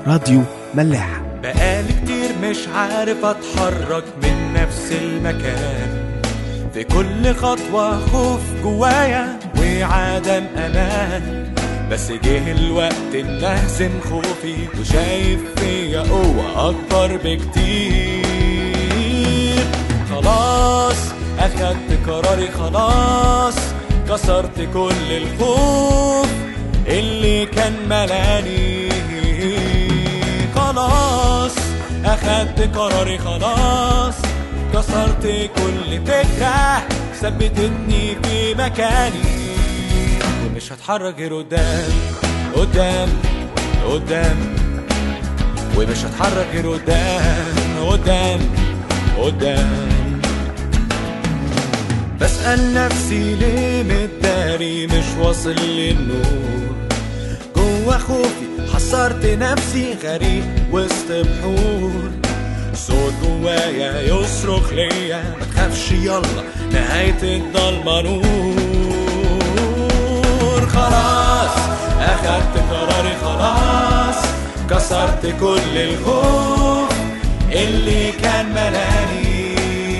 راديو ملاح. بقالي كتير مش عارف اتحرك من نفس المكان، في كل خطوة خوف جوايا وعدم امان، بس جه الوقت ان اهزم خوفي وشايف فيا قوة اكبر بكتير. خلاص اخدت قراري، خلاص كسرت كل الخوف اللي كان ملاني. خلاص اخدت قراري، خلاص كسرت كل فكرة ثبتتني في مكاني، ومش هتحرك غير قدام قدام قدام، ومش هتحرك غير قدام قدام قدام. بسأل نفسي ليه متداري مش واصل للنور، جوا خوفي حصرت نفسي غريق وسط بحور، صوت جوايا يصرخ ليا ما تخافش يلا نهاية الضلمة نور. خلاص اخدت قراري، خلاص كسرت كل الخوف اللي كان ملاني.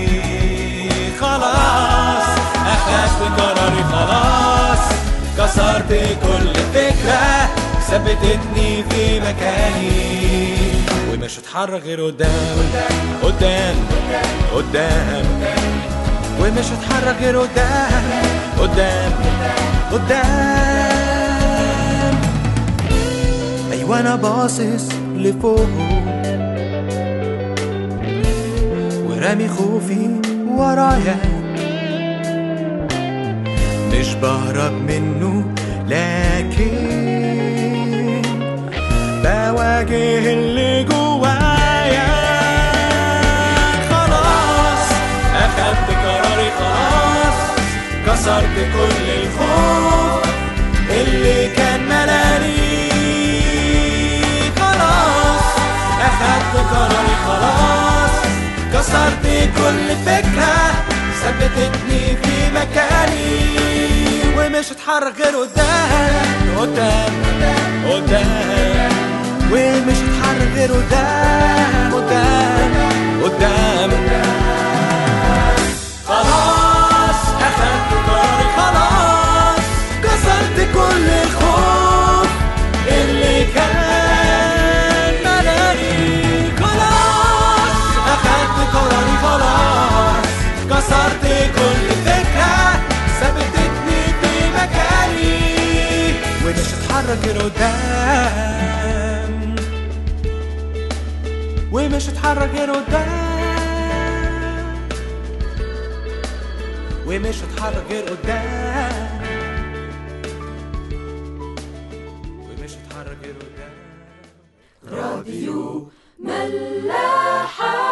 خلاص اخدت قراري، خلاص كسرت كل فكرة ثبتتني في مكاني، ومش هتحرك غير قدام قدام قدام، ومش هتحرك غير قدام قدام قدام. ايوه انا باصص لفوق ورامي خوفي ورايا، مش بهرب منه لكن بواجه اللي جوايا. خلاص اخدت قراري، خلاص كسرت كل الخوف اللي كان ملاني. خلاص اخدت قراري، خلاص كسرت كل فكرة ثبتتني في مكاني، ومش هتحرك غير قدام قدام قدام، ومش هتحرك غير قدام قدام قدام. خلاص اخدت قراري، خلاص كسرت كل الخوف اللي كان ملاني. خلاص اخدت قراري، خلاص كسرت كل فكرة ثبتتني في مكاني، ومش هتحرك غير قدام، ومش هتحرك غير قدام، ومش هتحرك غير قدام، ومش هتحرك غير قدام. راديو ملاحة.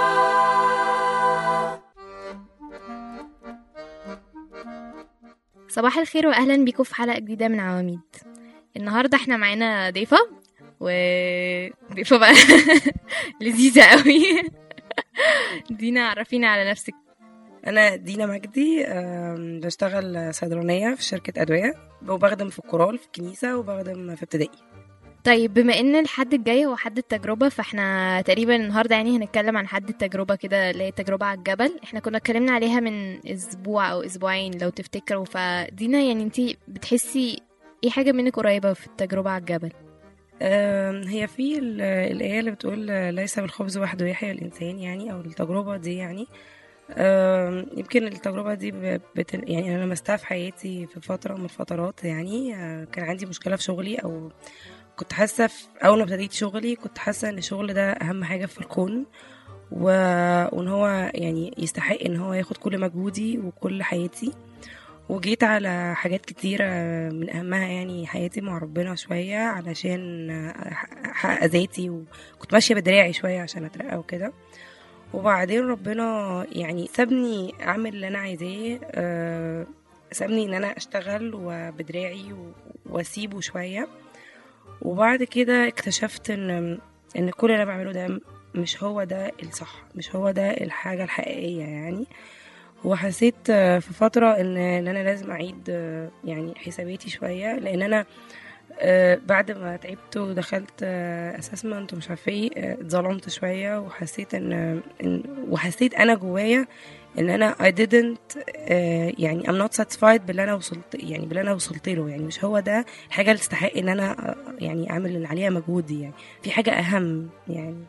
صباح الخير واهلا بيكم في حلقة جديدة من عواميد. النهاردة احنا معانا ضيفة وضيفة بقى لذيذة قوي. دينا عرفينا على نفسك. أنا دينا مجدي، بشتغل صيدلانية في شركة أدوية، وبخدم في الكورال في الكنيسة وبخدم في ابتدائي. طيب بما ان الحد الجاي هو حد التجربة، فاحنا تقريبا النهاردة يعني هنتكلم عن حد التجربة كده، اللي هي تجربة على الجبل. احنا كنا اتكلمنا عليها من اسبوع او اسبوعين لو تفتكروا. فدينا يعني انتي بتحسي ايه حاجة منك قريبة في التجربة على الجبل؟ هي في الآية اللي بتقول ليس بالخبز وحده يحيى الإنسان، يعني أو التجربة دي يعني يمكن التجربة دي يعني أنا لمستها في حياتي في فترة من الفترات. يعني كان عندي مشكلة في شغلي، أو كنت حاسة أول ما ابتديت شغلي كنت حاسة إن الشغل ده أهم حاجة في الكون، وإن هو يعني يستحق إن هو ياخد كل مجهودي وكل حياتي. وجيت على حاجات كتيرة من أهمها يعني حياتي مع ربنا شوية علشان أحقق ذاتي، وكنت ماشية بدراعي شوية عشان أترقى وكده. وبعدين ربنا يعني سابني أعمل اللي أنا عايزاه، سابني إن أنا أشتغل وبدراعي وأسيبه شوية. وبعد كده اكتشفت إن كل اللي أنا بعمله ده مش هو ده الصح، مش هو ده الحاجة الحقيقية يعني. وحسيت في فترة ان انا لازم اعيد يعني حساباتي شوية، لان انا بعد ما تعبت ودخلت اسسمنت ومش عارفه ايه، اتظلمت شويه وحسيت وحسيت انا جوايا ان انا I didn't يعني I'm not satisfied باللي انا وصلت له. يعني مش هو ده الحاجه اللي تستحق ان انا يعني اعمل اللي عليها مجهودي، يعني في حاجه اهم يعني.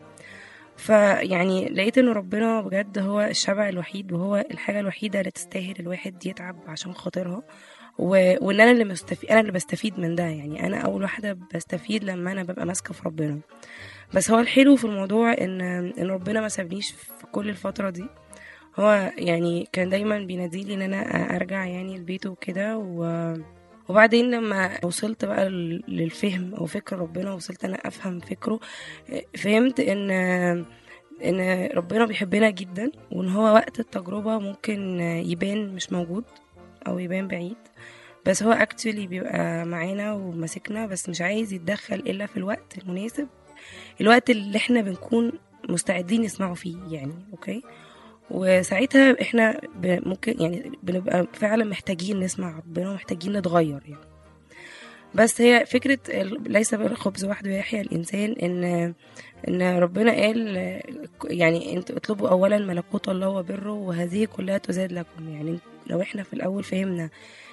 فيعني لقيت ان ربنا بجد هو الشبع الوحيد، وهو الحاجه الوحيده اللي تستاهل الواحد يتعب عشان خاطرها، وان انا اللي بستفيد من ده. يعني انا اول واحده بستفيد لما انا ببقى ماسكه في ربنا. بس هو الحلو في الموضوع ان ربنا ما سابنيش في كل الفتره دي. هو يعني كان دايما بيناديلي ان انا ارجع يعني لبيته وكده. وبعدين لما وصلت بقى للفهم او فكر ربنا، وصلت انا افهم فكره، فهمت ان ربنا بيحبنا جدا، وان هو وقت التجربة ممكن يبان مش موجود او يبان بعيد، بس هو actually بيبقى معانا وماسكنا، بس مش عايز يتدخل الا في الوقت المناسب، الوقت اللي احنا بنكون مستعدين نسمعه فيه يعني. اوكي، وساعتها احنا ممكن يعني بنبقى فعلا محتاجين نسمع ربنا ومحتاجين نتغير يعني. بس هي فكرة ليس بالخبز وحده يحيى الإنسان، إن ربنا قال يعني انتوا اطلبوا أولا ملكوت الله وبره وهذه كلها تزاد لكم. يعني لو احنا في الأول فهمنا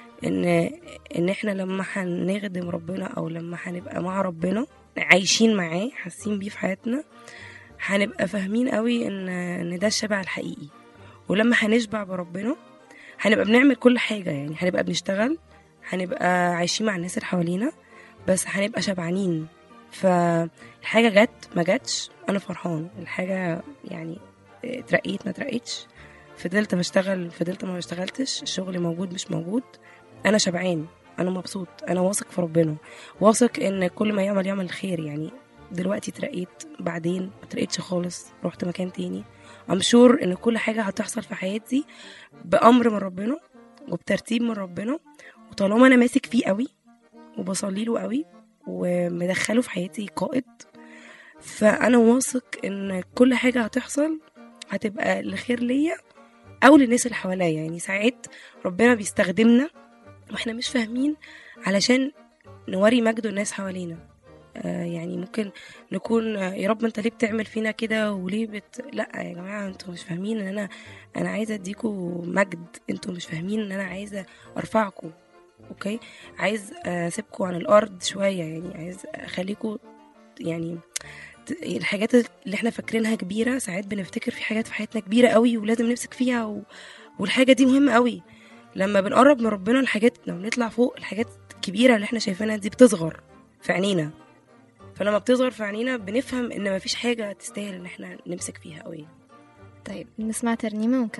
إن احنا لما هنخدم ربنا أو لما هنبقى مع ربنا عايشين معاه حاسين بيه في حياتنا، هنبقى فاهمين قوي إن ده الشبع الحقيقي. ولما هنشبع بربنا هنبقى بنعمل كل حاجة، يعني هنبقى بنشتغل، هنبقى عايشين مع الناس اللي حوالينا، بس هنبقى شبعانين. فالحاجة جت ما جتش أنا فرحان، الحاجة يعني ترقيت ما ترقيتش، فضلت بشتغل فضلت ما بشتغلتش، الشغل موجود مش موجود، أنا شبعان، أنا مبسوط، أنا واثق في ربنا، واثق إن كل ما يعمل الخير. يعني دلوقتي ترقيت، بعدين ما ترقيتش خالص، رحت مكان تاني، I'm sure إن كل حاجة هتحصل في حياتي بأمر من ربنا وبترتيب من ربنا، وطالما انا ماسك فيه قوي وبصلي له قوي ومدخله في حياتي قائد، فانا واثق ان كل حاجه هتحصل هتبقى لخير ليا او للناس اللي حواليا. يعني ساعات ربنا بيستخدمنا واحنا مش فاهمين علشان نوري مجده الناس حوالينا. يعني ممكن نكون يا رب انت ليه بتعمل فينا كده وليه لا يا جماعه، انتوا مش فاهمين ان انا عايزه اديكوا مجد، انتوا مش فاهمين ان انا عايزه ارفعكم. اوكي، عايز اسيبكم عن الارض شويه، يعني عايز اخليكم يعني الحاجات اللي احنا فاكرينها كبيره، ساعات بنفتكر في حاجات في حياتنا كبيره قوي ولازم نمسك فيها والحاجه دي مهمه قوي. لما بنقرب من ربنا الحاجات، لما بنطلع فوق الحاجات الكبيره اللي احنا شايفينها دي بتصغر في عينينا، فلما بتصغر في عينينا بنفهم ان مفيش حاجه تستاهل ان احنا نمسك فيها قوي. طيب نسمع ترنيمه ونكمل.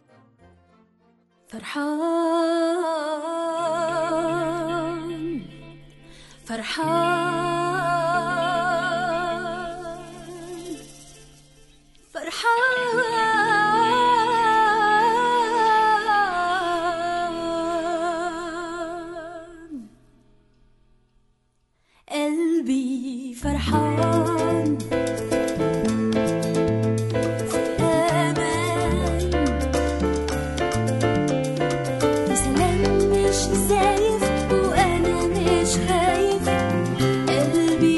فرحان فرحان فرحان قلبي فرحان قلبي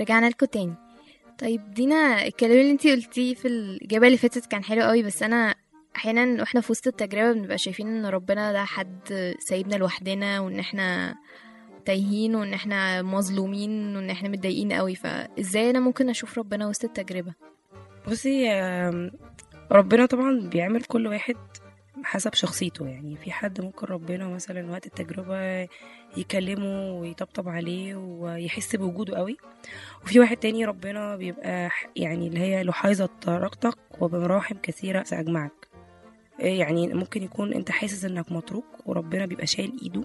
ورجعنا لكم تاني. طيب دينا، الكلام اللي انتي قلتيه في الإجابة اللي فاتت كان حلو قوي، بس أنا أحيانا واحنا في وسط التجربة بنبقى شايفين ان ربنا ده حد سايبنا لوحدنا، وان احنا تايهين، وان احنا مظلومين، وان احنا متضايقين قوي. فازاي انا ممكن اشوف ربنا وسط التجربة؟ بصي، ربنا طبعا بيعمل كل واحد حسب شخصيته. يعني في حد ممكن ربنا مثلا وقت التجربة يكلمه ويطبطب عليه ويحس بوجوده قوي، وفي واحد تاني ربنا بيبقى يعني اللي هي لحيظة طرقتك وبمراحم كثيرة سأجمعك. يعني ممكن يكون انت حاسس انك متروك وربنا بيبقى شايل ايده،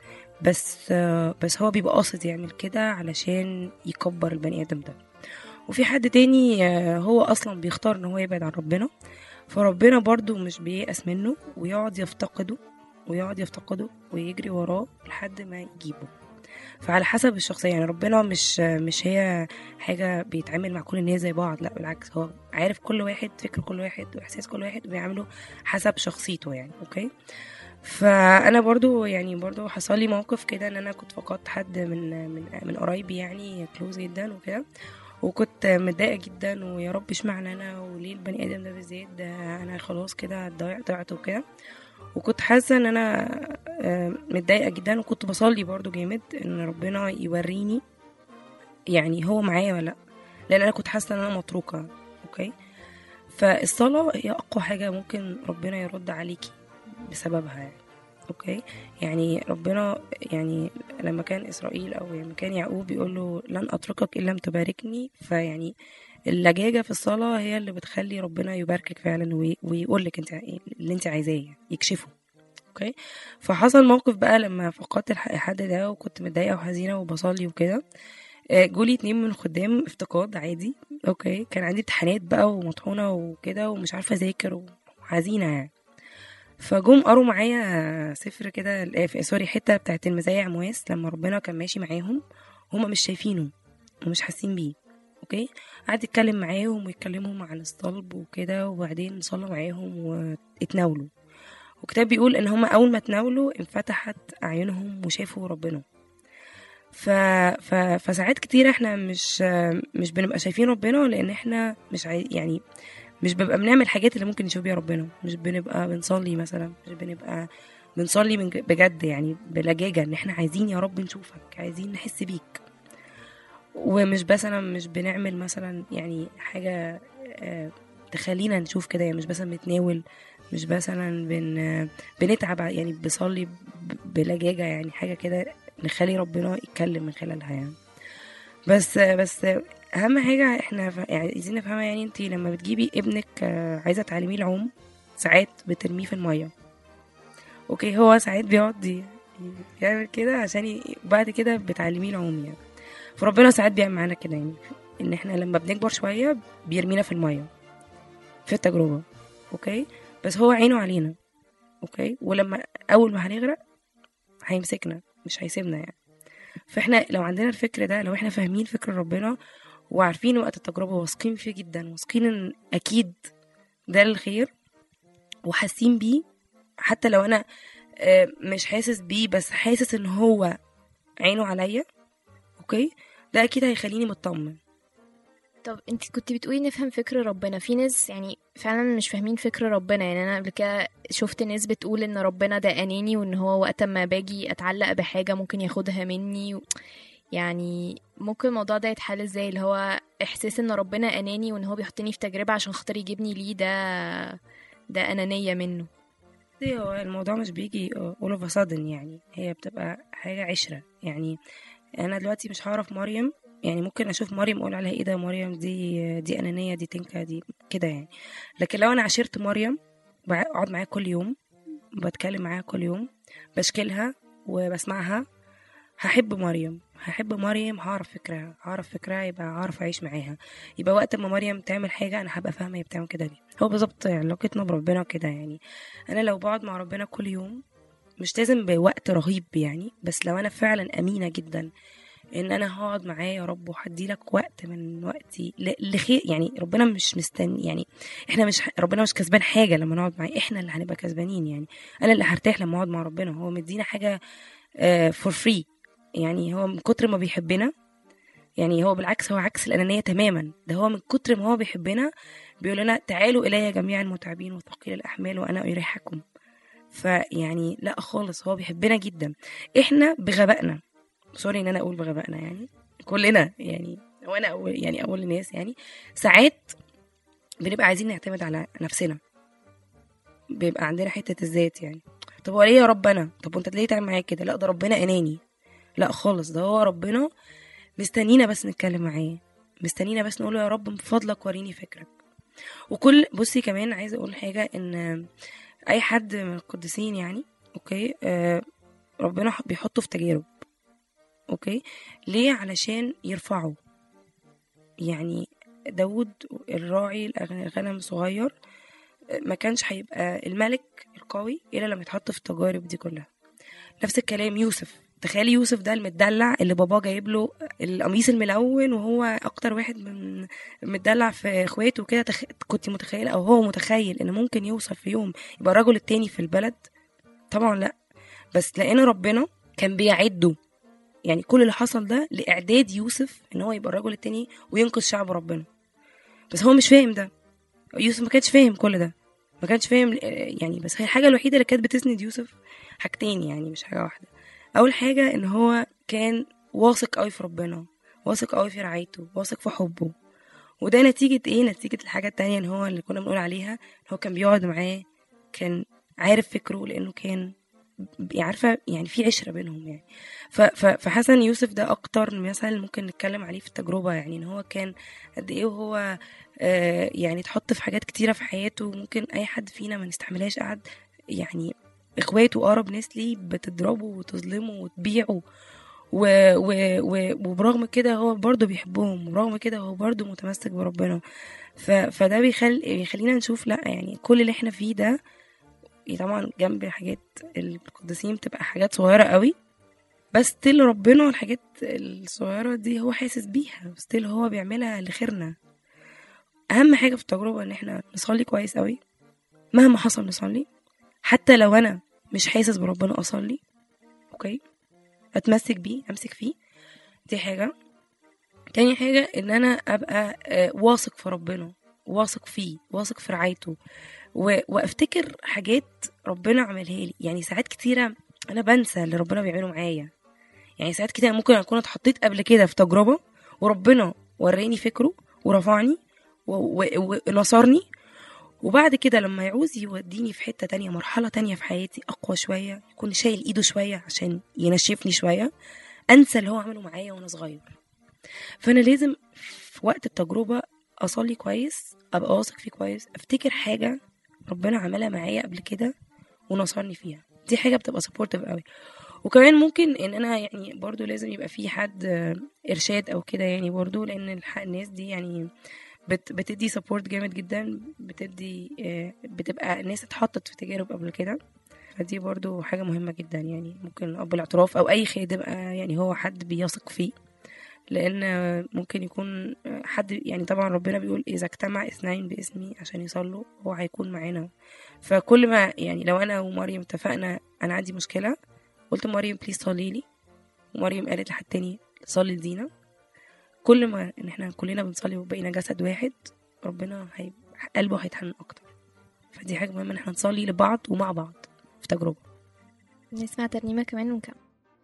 بس هو بيبقى قاصد يعمل كده علشان يكبر البني ادم ده. وفي حد تاني هو اصلا بيختار ان هو يبعد عن ربنا، فربنا برضو مش بييأس منه ويقعد يفتقده ويجري وراه لحد ما يجيبه. فعلى حسب الشخصية. يعني ربنا مش هي حاجة بيتعامل مع كل الناس زي بعض، لا بالعكس، هو عارف كل واحد، فكر كل واحد واحساس كل واحد، وبيعمله حسب شخصيته يعني. اوكي. فانا برضو حصل لي موقف كده، ان انا كنت فقدت حد من قرايبي، يعني كلوز جدا وكده، وكنت متضايقه جدا، ويا رب اشمعنى انا، وليه البني ادم ده بالذات، ده انا خلاص كده ضيعت وكده. وكنت حاسه ان انا متضايقه جدا، وكنت بصلي برضو جامد ان ربنا يوريني يعني هو معايا ولا لا، لان انا كنت حاسه ان انا متروكه. اوكي. فالصلاه هي اقوى حاجه ممكن ربنا يرد عليكي بسببها يعني. اوكي. يعني ربنا يعني لما كان اسرائيل او لما كان يعقوب بيقول له لن اتركك الا لم تباركني، فيعني اللجاجه في الصلاه هي اللي بتخلي ربنا يباركك فعلا ويقول لك انت اللي انت عايزاه، يكشفه. اوكي. فحصل موقف بقى لما فقدت الحد ده، وكنت متضايقه وحزينه وبصلي وكده. جولي 2 من الخدام افتقاد عادي. اوكي. كان عندي امتحانات بقى ومطحونه وكده، ومش عارفه اذاكر وحزينه يعني. فجم قروا معايا سفر كده، سوري، حته بتاعت المزايا عمواس، لما ربنا كان ماشي معاهم هما مش شايفينه ومش حاسين بيه. اوكي. قعد يتكلم معاهم ويتكلمهم عن الصلب وكده، وبعدين صلى معاهم واتناولوا. وكتاب بيقول ان هما اول ما اتناولوا انفتحت اعينهم وشافوا ربنا. فساعات كتير احنا مش بنبقى شايفين ربنا، لان احنا مش يعني مش بنبقى بنعمل حاجات اللي ممكن نشوف بيها ربنا. مش بنبقى بنصلي مثلا، مش بنبقى بنصلي بجد يعني بلجاجة، ان احنا عايزين يا رب نشوفك، عايزين نحس بيك. ومش مثلا مش بنعمل مثلا يعني حاجة تخلينا نشوف كده، يعني مش مثلا بنتناول، مش مثلا بنتعب يعني بصلي بلجاجة، يعني حاجة كده نخلي ربنا يتكلم من خلالها يعني. بس اهم حاجه احنا يعني عايزين نفهمها. يعني انت لما بتجيبي ابنك عايزه تعلميه العوم، ساعات بترميه في الميه. اوكي. هو ساعات بيقعد يعمل كده عشان بعد كده بتعلميه العوم يعني. فربنا ساعات بيعمل معانا كده، يعني ان احنا لما بنكبر شويه بيرمينا في الميه في التجربه. اوكي. بس هو عينه علينا. اوكي. ولما اول ما هنغرق هيمسكنا، مش هيسيبنا يعني. فاحنا لو عندنا الفكر ده، لو احنا فاهمين فكر ربنا وعارفين وقت التجربة واثقين فيه جدا، واثقين ان اكيد ده الخير، وحاسين بيه، حتى لو انا مش حاسس بيه بس حاسس ان هو عينه عليا. اوكي. ده اكيد هيخليني مطمن. طب انت كنت بتقولي نفهم فكر ربنا. في ناس يعني فعلا مش فاهمين فكر ربنا. يعني انا قبل كده شفت ناس بتقول ان ربنا ده اناني، وان هو وقت ما باجي اتعلق بحاجة ممكن ياخدها مني يعني ممكن الموضوع ده يتحل ازاي؟ اللي هو احساس ان ربنا اناني، وان هو بيحطني في تجربة عشان خاطر يجيبني ليه، ده انانية منه. هو الموضوع مش بيجي all of a sudden، يعني هي بتبقى حاجة عشرة. يعني انا دلوقتي مش هعرف مريم، يعني ممكن اشوف مريم اقول عليها ايه ده، مريم دي انانيه، دي تنكه، دي كده يعني. لكن لو انا عشرت مريم، بقعد معاها كل يوم، بتكلم معاها كل يوم، بشكلها وبسمعها، هحب مريم، هعرف فكرها، يبقى هعرف اعيش معاها. يبقى وقت ما مريم تعمل حاجه انا هبقى فاهمه هي بتعمل كده ليه. هو بالظبط يعني علاقتنا بربنا كده. يعني انا لو بقعد مع ربنا كل يوم، مش لازم بوقت رهيب يعني، بس لو انا فعلا امينه جدا ان انا هقعد معاه يا رب وهدي لك وقت من وقتي لخير. يعني ربنا مش مستني، يعني احنا مش ربنا مش كسبان حاجه لما نقعد معاه، احنا اللي هنبقى كسبانين. يعني انا اللي هرتاح لما اقعد مع ربنا. هو مدينا حاجه فور فري. يعني هو من كتر ما بيحبنا يعني هو بالعكس، هو عكس الأنانية تماما. ده هو من كتر ما هو بيحبنا بيقول لنا تعالوا إلي جميعا المتعبين وثقيل الأحمال وأنا أريحكم. فيعني لا خالص، هو بيحبنا جدا. احنا بغبائنا، سوري ان انا اقول بغبائنا، يعني كلنا، يعني وانا اقول للناس، يعني ساعات بنبقى عايزين نعتمد على نفسنا، بيبقى عندنا حتة الذات. يعني طب هو ليه يا رب انا؟ طب وانت ليه تعمل معايا كده؟ لا ده ربنا اناني. لا خالص، ده هو ربنا مستنينا بس نتكلم معاه، مستنينا بس نقوله يا رب من فضلك وريني فكرك. وكل بصي كمان عايزه اقول حاجه، ان اي حد من القديسين يعني اوكي ربنا بيحطه في تجارب. اوكي ليه؟ علشان يرفعه. يعني داود الراعي الغنم صغير ما كانش هيبقى الملك القوي الا لما يتحط في التجارب دي كلها. نفس الكلام يوسف. تخيلي يوسف ده المدلع اللي باباه جايب له القميص الملون وهو اكتر واحد من مدلع في اخواته وكده. كنت متخيله او هو متخيل ان ممكن يوصل في يوم يبقى الرجل التاني في البلد؟ طبعا لا. بس لان ربنا كان بيعده، يعني كل اللي حصل ده لاعداد يوسف ان هو يبقى الرجل التاني وينقذ شعب ربنا. بس هو مش فاهم ده، يوسف ما كانش فاهم كل ده، ما كانش فاهم يعني. بس هي الحاجه الوحيده اللي كانت بتسند يوسف حاجتين، يعني مش حاجه واحده. اول حاجه ان هو كان واثق قوي في ربنا، واثق قوي في رعايته، واثق في حبه. وده نتيجه ايه؟ نتيجه الحاجه التانية ان هو اللي كنا بنقول عليها، هو كان بيقعد معاه، كان عارف فكره، لانه كان عارفه يعني في عشره بينهم يعني. فحسن يوسف ده اكتر مثل ممكن نتكلم عليه في التجربه، يعني ان هو كان قد ايه وهو يعني اتحط في حاجات كتيره في حياته ممكن اي حد فينا ما نستحملهاش. قعد يعني اخواته اقرب ناس ليه بتضربه وتظلمه وتبيعه وبرغم كده هو برضه بيحبهم، وبرغم كده هو برضه متمسك بربنا. فده بيخلينا نشوف لا يعني كل اللي احنا فيه ده طبعا جنب حاجات القديسين بتبقى حاجات صغيرة قوي، بس ستيل ربنا الحاجات الصغيرة دي هو حاسس بيها، ستيل هو بيعملها لخيرنا. اهم حاجة في التجربة ان احنا نصلي كويس قوي، مهما حصل نصلي، حتى لو انا مش حاسس بربنا اصلي. اوكي اتمسك بيه، امسك فيه. دي حاجة. تاني حاجة ان انا ابقى واثق في ربنا، واثق فيه، واثق في رعايته، وافتكر حاجات ربنا عملها لي. يعني ساعات كتيرة انا بنسى اللي ربنا بيعمله معايا. يعني ساعات كتيرة ممكن اكون اتحطيت قبل كده في تجربة وربنا وراني فكره ورفعني ونصرني، وبعد كده لما يعوز يوديني في حتة تانية، مرحلة تانية في حياتي أقوى شوية، يكون شايل إيده شوية عشان ينشفني شوية، أنسى اللي هو عمله معايا وأنا صغير. فأنا لازم في وقت التجربة أصلي كويس، أبقى واثق فيه كويس، أفتكر حاجة ربنا عملها معايا قبل كده ونصرني فيها. دي حاجة بتبقى سبورتيف قوي. وكمان ممكن ان انا يعني برضو لازم يبقى في حد ارشاد او كده، يعني برضو لان الناس دي يعني بتدي سبورت جامد جدا، بتبقى ناس اتحطت في تجارب قبل كده. فدي برضو حاجة مهمة جدا. يعني ممكن اب الاعتراف او اي خادم يعني هو حد بيثق فيه، لان ممكن يكون حد يعني طبعا ربنا بيقول اذا اجتمع اثنين باسمي عشان يصلوا هو هيكون معانا. فكل ما يعني لو انا ومريم اتفقنا انا عندي مشكلة، قلت مريم بليز صلي لي، ومريم قالت لحد تاني صلي لدينا، كل ما ان احنا كلنا بنصلي وبقينا جسد واحد ربنا قلبه هيتحنن اكتر. فدي حاجة مهمة ان احنا نصلي لبعض ومع بعض في تجربة. نسمع ترنيمة كمان ونكمل.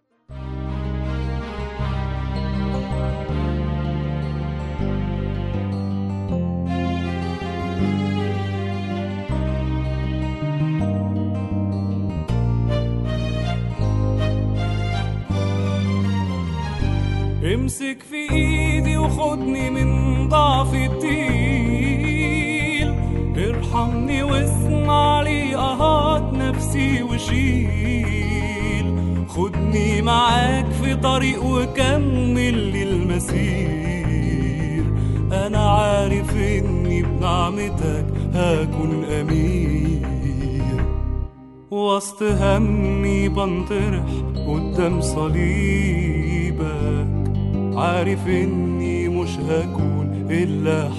امسك في ايدي وخدني من ضعف التقيل، ارحمني واسمع لي اهات نفسي وشيل، خدني معاك في طريق وكمل لي المسير، انا عارف اني بنعمتك هكون امير، وسط همي بنطرح قدام صليبك، عارف اني مش هكون الا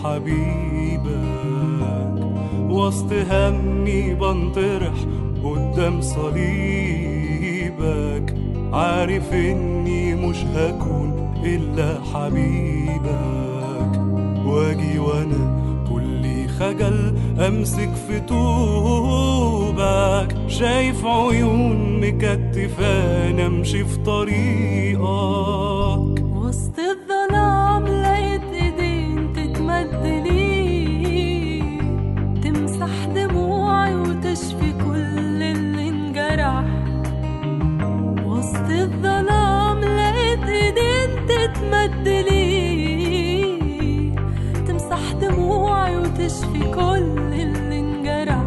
حبيبك، وسط همي بنطرح قدام صليبك، عارف اني مش هكون إلا حبيبك، واجي وانا كلي خجل امسك في طوبك، شايف عيون مكتفاني امشي في طريقك. وسط الظلام لقيت ايدين تتمد لي، تمسح دموعي وتشفي كل اللي انجرح. وسط الظلام لقيت ايدين تتمد لي، تمسح دموعي وتشفي كل اللي انجرح.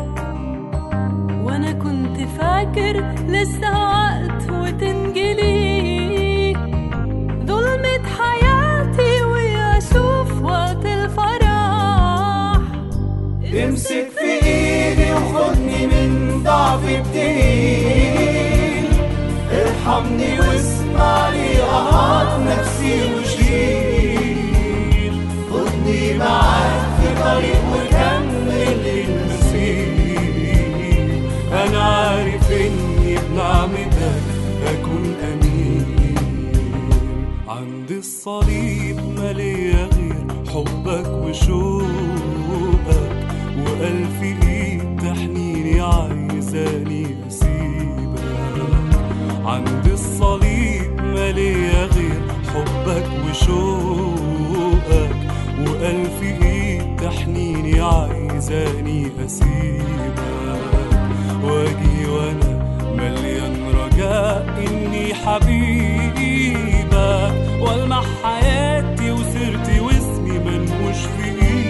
وانا كنت فاكر لسه وقت وتنجلي ظلمة حياتي واشوف وقت الفرح. امسك في ايدي وخدني من ضعفي بتقيل، ارحمني واسمع لي اهات نفسي وشيل، خدني معاك في طريق وكمل المسير. انا عارف اني بنعمتك اكون امين، عند الصليب مالية غير حبك وشوقك، وألف ايد تحنيني عايزاني اسيبك. عند الصليب مالية غير حبك وشوقك، وألف ايد تحنيني عايزاني اسيبك. واجي وانا مليان رجاء اني حبيبك، والمح حياتي وسيرتي واسمي منقوش في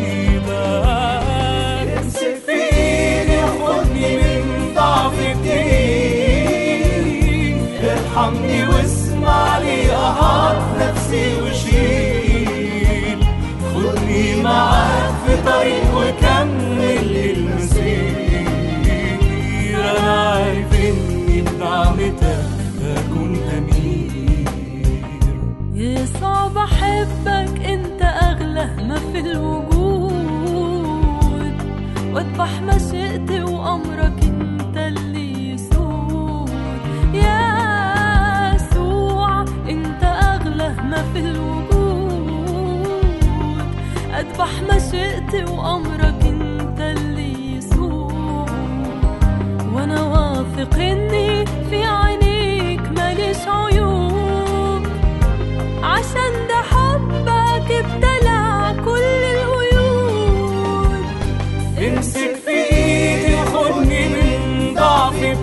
ايدك. امسك في ايدي وخدني من ضعفي بتقيل، ارحمني واسمع لي اهات نفسي وشيل، خدني معاك في طريق وكمل المسير. انا عارف اني بنعمتك اكون امير. يسوع بحبك انت اغلى ما في الوجود، واذبح مشيئتي وامرك انت اللي يسود. يسوع انت اغلى ما في الوجود، اذبح مشيئتي وامرك انت اللي يسود. وانا واثق اني في عينيك ماليش عيوب، عشان ده حبك ابتلع كل القيود. امسك في ايدي وخدني من ضعفي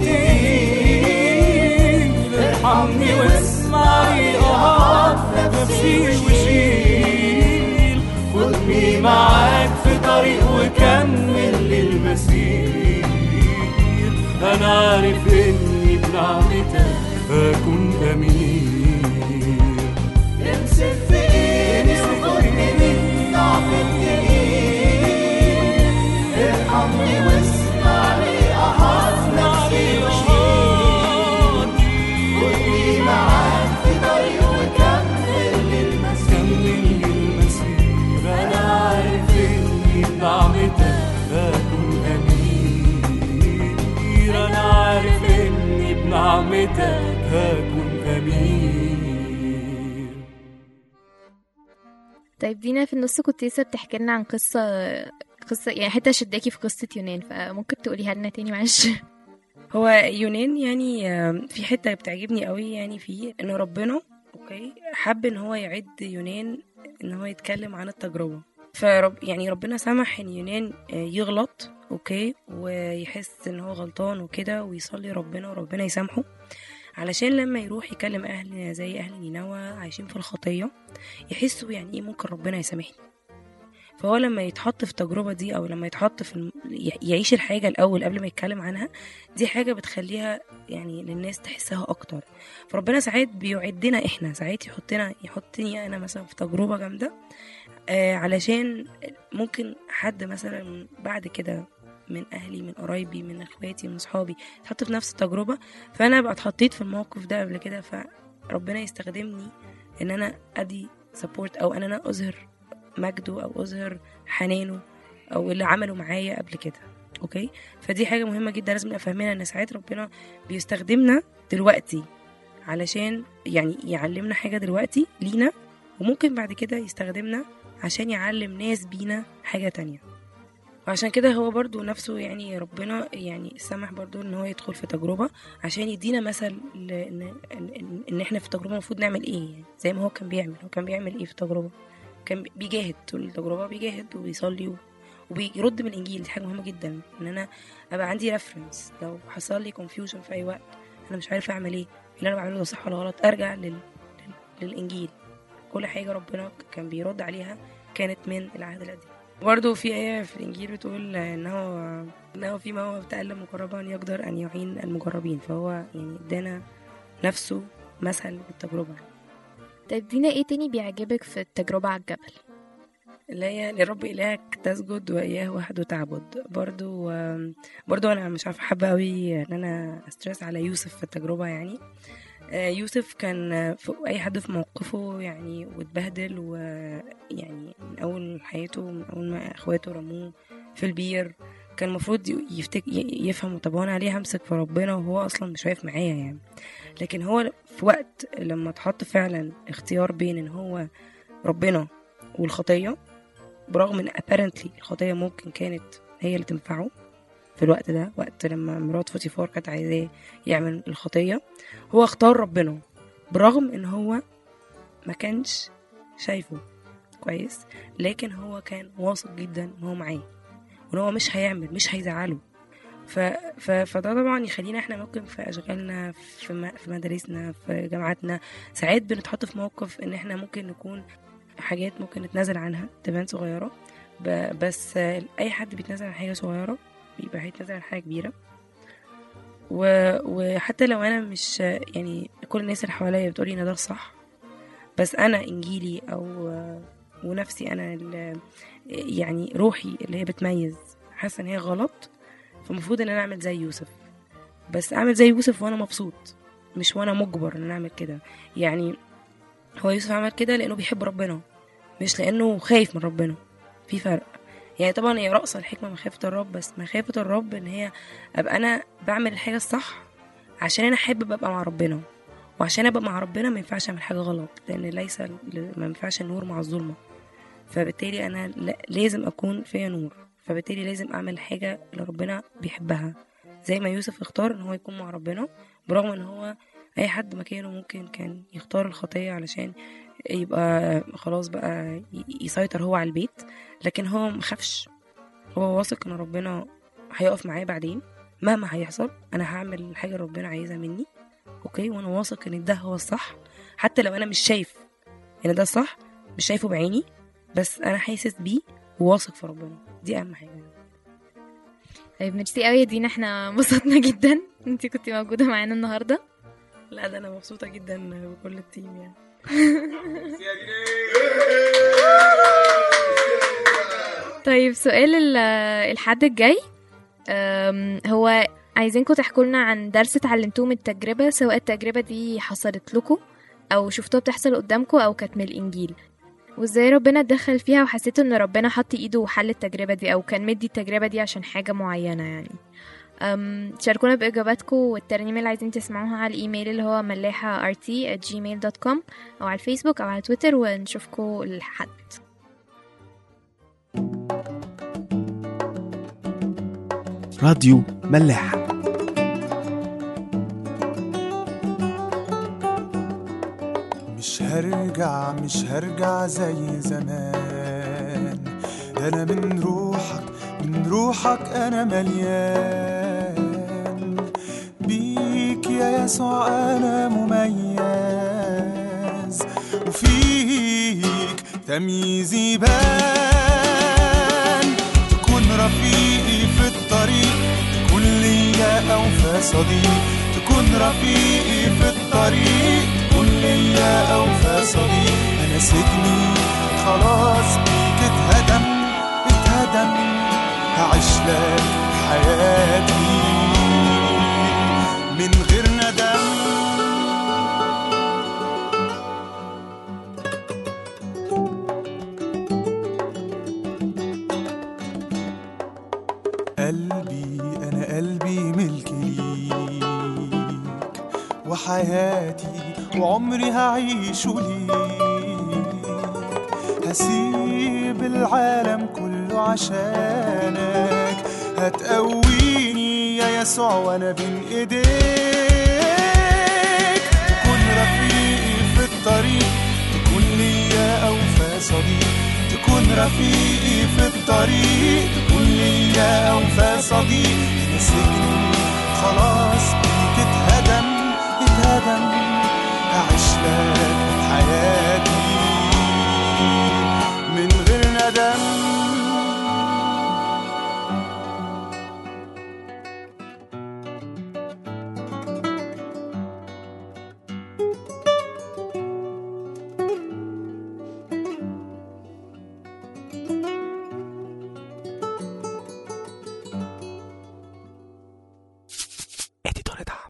بتقيل، ارحمني واسمع لي اهات نفسي وشيل، خدني معاك في طريق وكمل المسير. انا عارف اني بنعمتك اكون امين. امسك في ايدي وخدني من ضعفي بتقيل، ارحمني واسمع لي اهات نفسي وشيل، خدني معاك في طريق وكمل المسير. انا عارف اني بنعمتك اكون امين. انا عارف اني بنعمتك هكون امين. طيب دينا، في النص كنت لسه بتحكي لنا عن قصة يعني حتى شداكي في قصة يونان، فممكن تقوليها لنا تاني معلش؟ هو يونان يعني في حتة بتعجبني قوي، يعني فيه ان ربنا حب ان هو يعد يونان ان هو يتكلم عن التجربة. يعني ربنا سمح ان يونان يغلط ويحس ان هو غلطان وكده، ويصلي ربنا وربنا يسامحه، علشان لما يروح يكلم اهل زي اهل نينوى عايشين في الخطية يحسوا يعني ايه ممكن ربنا يسامحني. فهو لما يتحط في التجربة دي، او لما يتحط في يعيش الحاجة الاول قبل ما يتكلم عنها، دي حاجة بتخليها يعني للناس تحسها اكتر. فربنا ساعات بيعدنا احنا، ساعات يحطني انا مثلا في تجربة جامدة، علشان ممكن حد مثلا بعد كده من اهلي، من قرايبي، من اخواتي، من اصحابي اتحط في نفس التجربة، فانا بقى اتحطيت في الموقف ده قبل كده، فربنا يستخدمني ان انا ادي سبورت، او ان انا اظهر مجده، او اظهر حنانه، او اللي عمله معايا قبل كده. فدي حاجة مهمة جدا لازم نبقى فاهمينها، ان ساعات ربنا بيستخدمنا دلوقتي علشان يعني يعلمنا حاجة دلوقتي لينا، وممكن بعد كده يستخدمنا عشان يعلم ناس بينا حاجة تانية. وعشان كده هو برضو نفسه يعني ربنا يعني سمح برضو ان هو يدخل في تجربة عشان يدينا مثل ان احنا في التجربة المفروض نعمل ايه. يعني زي ما هو كان بيعمل ايه في التجربة؟ كان بيجاهد طول التجربة، بيجاهد وبيصلي وبيرد من الانجيل. دي حاجة مهمة جدا ان انا ابقى عندي ريفرنس لو حصل لي confusion في اي وقت، انا مش عارفة اعمل ايه، اللي انا بعمله ده صح ولا غلط، ارجع للانجيل. كل حاجة ربنا كان بيرد عليها كانت من العهد القديم. برضو في آية في الإنجيل بتقول إنه فيما هو بتألم مقربا يقدر أن يعين المجربين. فهو يعني ادانا نفسه مثل بالتجربة. طيب دينا ايه تاني بيعجبك في التجربة على الجبل؟ اللي هي لرب إلهك تسجد وإياه وحده تعبد. برضو أنا مش عارفة، حابة أوي إن أنا أسترس على يوسف في التجربة. يعني يوسف كان في أي حد في موقفه يعني واتبهدل، ويعني من أول حياته، من أول ما أخواته رموه في البير، كان المفروض يفهم طب أنا عليه همسك في ربنا وهو أصلا مش واقف معايا يعني. لكن هو في وقت لما تحط فعلا اختيار بين إن هو ربنا والخطية، برغم إن apparently الخطية ممكن كانت هي اللي تنفعه في الوقت ده، وقت لما مرات فوتيفار كانت عايزاه يعمل الخطية، هو اختار ربنا برغم ان هو ما كانش شايفه كويس، لكن هو كان واثق جدا ان هو معاه وان هو مش هيزعله. فده طبعا يخلينا احنا ممكن في اشغالنا، في مدارسنا، في جامعاتنا، ساعات بنتحط في موقف ان احنا ممكن نكون حاجات ممكن نتنازل عنها تبان صغيرة، بس اي حد بيتنازل عن حاجة صغيرة بيبقى هيتنازل عن حاجة كبيرة. وحتى لو انا مش يعني كل الناس اللي حواليا بتقولي ان ده الصح، بس انا انجيلي او ونفسي انا يعني روحي اللي هي بتميز حاسه ان هي غلط، فالمفروض ان انا اعمل زي يوسف. بس اعمل زي يوسف وانا مبسوط، مش وانا مجبر ان انا اعمل كده. يعني هو يوسف عمل كده لانه بيحب ربنا، مش لانه خايف من ربنا. في فرق. يعني طبعا هي رأس الحكمة مخافة الرب، بس مخافة الرب ان هي ابقى انا بعمل الحاجة الصح عشان انا حابب ابقى مع ربنا، وعشان ابقى مع ربنا ما ينفعش اعمل حاجة غلط، لان ما ينفعش النور مع الظلمة. فبالتالي انا لازم اكون فيا نور، فبالتالي لازم اعمل حاجة اللي ربنا بيحبها، زي ما يوسف اختار ان هو يكون مع ربنا، برغم ان هو اي حد مكانه ممكن كان يختار الخطية علشان يبقى خلاص بقى يسيطر هو على البيت. لكن هو مخافش، هو واثق ان ربنا هيقف معاه بعدين مهما هيحصل. انا هعمل الحاجه اللي ربنا عايزها مني، اوكي، وانا واثق ان ده هو الصح، حتى لو انا مش شايف ان ده الصح، مش شايفه بعيني، بس انا حاسس بيه وواثق في ربنا. دي اهم حاجه. طيب ميرسي قوي يا دينا، احنا انبسطنا جدا انتي كنتي موجوده معانا النهارده. لا ده انا مبسوطه جدا بكل التيم يعني. طيب سؤال الحد الجاي هو عايزينكم تحكوا لنا عن درس اتعلمتوه من التجربة، سواء التجربة دي حصلت لكم او شفتوها بتحصل قدامكم او كانت من الانجيل، وازاي ربنا اتدخل فيها وحسيتوا ان ربنا حط ايده وحل التجربة دي، او كان مدي التجربة دي عشان حاجة معينة يعني. شاركونا بإجاباتكم والترنيمة اللي عايزين تسمعوها على الإيميل اللي هو ملاحة@gmail.com أو على الفيسبوك أو على تويتر، ونشوفكم الحد. راديو ملاحة. مش هرجع زي زمان، أنا من روحك أنا مليان بيك يا يسوع، أنا مميز وفيك تمييزي بان. تكون رفيقي في الطريق، تكون ليا أوفى صديق، تكون رفيقي في الطريق، تكون ليا أوفى صديق. أنا سجني خلاص بيك اتهدم، هعيش لك حياتي من غير ندم. قلبي ملك ليك، وحياتي وعمري هعيشه ليك. هسيب العالم كله عشانك، هتقويني يا يسوع وانا بين ايديك. تكون رفيقي في الطريق، تكون ليا اوفى صديق. تكون رفيقي في الطريق، تكون ليا اوفى صديق. تمسكني